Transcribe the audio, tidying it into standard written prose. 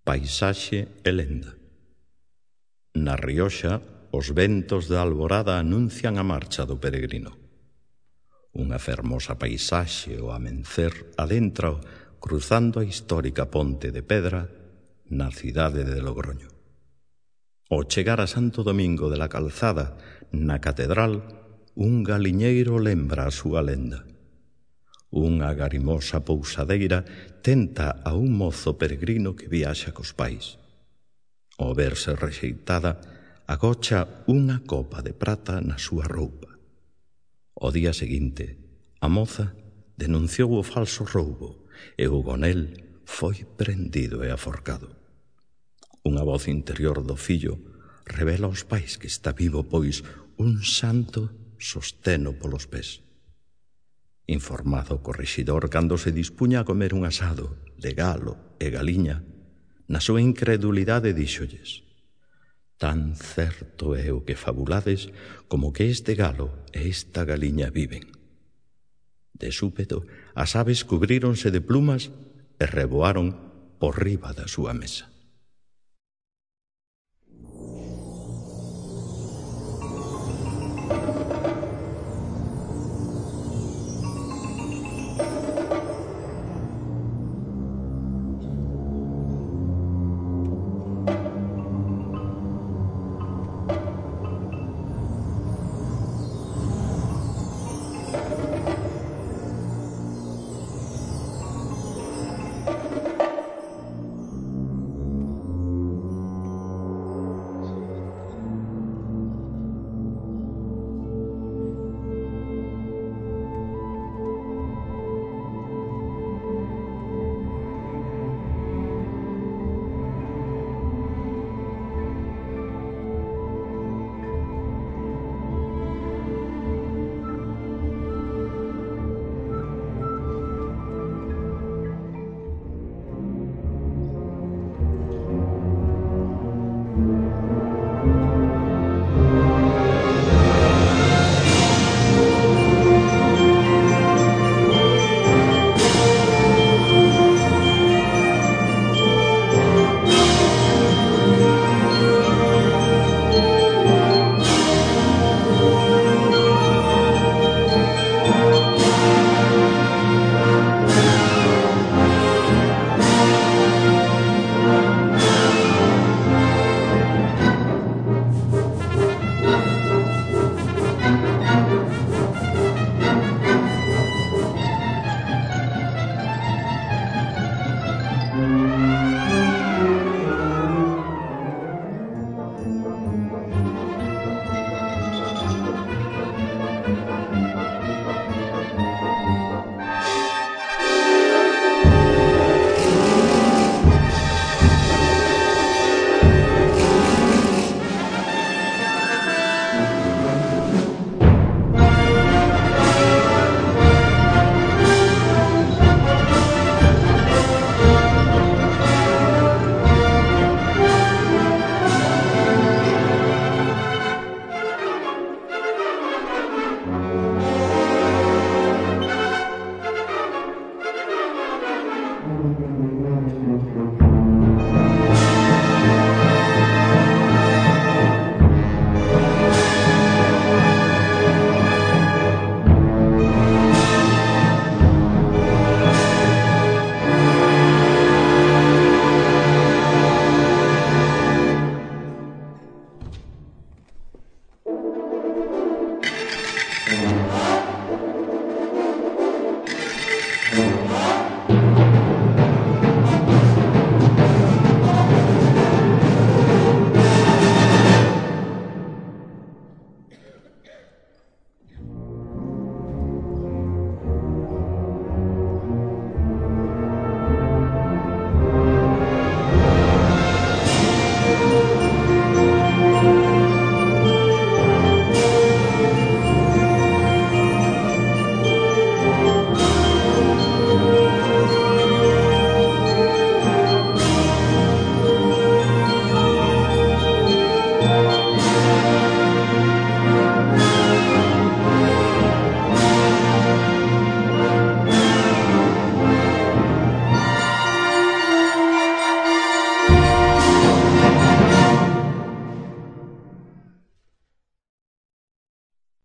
Paisaxe e lenda. Na Rioxa, os ventos da alborada anuncian a marcha do peregrino. Unha fermosa paisaxe ao amencer adentra cruzando a histórica ponte de pedra na cidade de Logroño. Ao chegar a Santo Domingo de la Calzada, na catedral, un galiñeiro lembra a súa lenda. Unha garimosa pousadeira tenta a un mozo peregrino que viaxa cos pais. Ao verse rexeitada, agocha unha copa de prata na súa roupa. O día seguinte, a moza denunciou o falso roubo e o gonel foi prendido e aforcado. Unha voz interior do fillo revela aos pais que está vivo, pois un santo sosteno polos pés. Informado o correxidor cando se dispuña a comer un asado de galo e galiña, na súa incredulidade díxolles: tan certo é o que fabulades como que este galo e esta galiña viven. De súpeto, as aves cubríronse de plumas e reboaron por riba da súa mesa.